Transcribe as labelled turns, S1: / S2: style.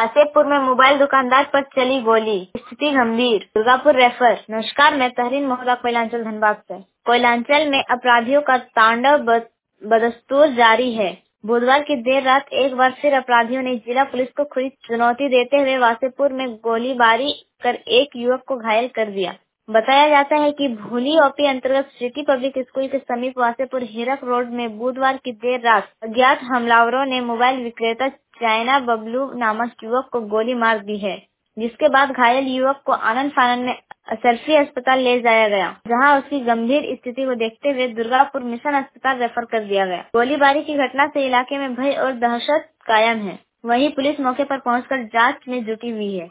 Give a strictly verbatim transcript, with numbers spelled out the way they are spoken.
S1: वासेपुर में मोबाइल दुकानदार पर चली गोली, स्थिति गंभीर, दुर्गापुर रेफर। नमस्कार, मैं तहरीन मोहल्ला कोयलांचल धनबाद से। कोयलांचल में अपराधियों का तांडव बद, बदस्तूर जारी है। बुधवार की देर रात एक बार फिर अपराधियों ने जिला पुलिस को खुली चुनौती देते हुए वासेपुर में गोलीबारी कर एक युवक को घायल कर दिया। बताया जाता है कि भूली ओपी अंतर्गत सिटी पब्लिक स्कूल के समीप वासेपुर हीरक रोड में बुधवार की देर रात अज्ञात हमलावरों ने मोबाइल विक्रेता चाइना बबलू नामक युवक को गोली मार दी है, जिसके बाद घायल युवक को आनंद फानन में सरफी अस्पताल ले जाया गया, जहां उसकी गंभीर स्थिति को देखते हुए दुर्गापुर मिशन अस्पताल रेफर कर दिया गया। गोलीबारी की घटना से इलाके में भय और दहशत कायम है। वहीं पुलिस मौके पर पहुंचकर जांच में जुटी हुई है।